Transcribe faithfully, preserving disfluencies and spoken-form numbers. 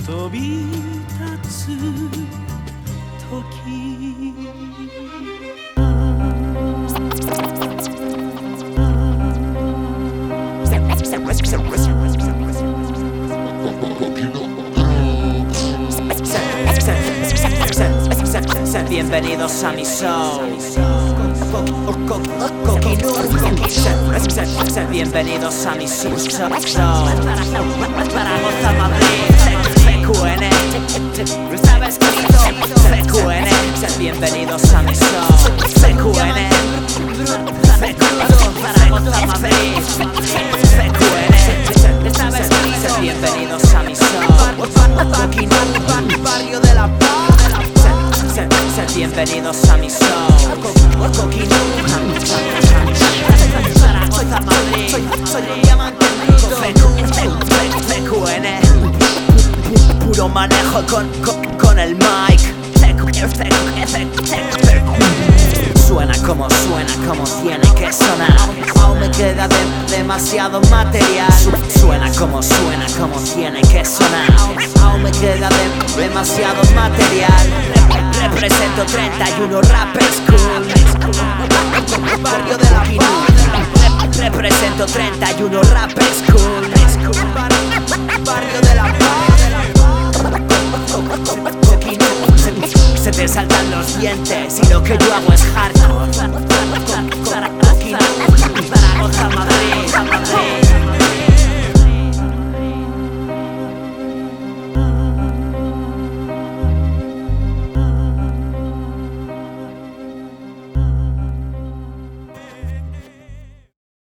飛び立つ時Bienvenidos a mi show. Bienvenidos a mi show. Para gozar Madrid. C Q N. Estaba escrito C Q N. Bienvenidos a mi show. C Q N. Para gozar Madrid. C Q N. Estaba escrito. Bienvenidos a mi show. Barrio de la Paz. Bienvenidos a mi show. Para Madrid. Soy un diamante C Q N. Puro manejo con, con, con el mic. Suena como suena, como tiene que sonar. Aún me queda de, demasiado material. Suena como suena, como tiene que sonar. Aún me queda de, demasiado material. Represento treinta y uno rappers cool. Barrio de la Paz. Represento treinta y uno rappers cool. Barrio de la Paz. Se te saltan los dientes y lo que yo hago es hardcore.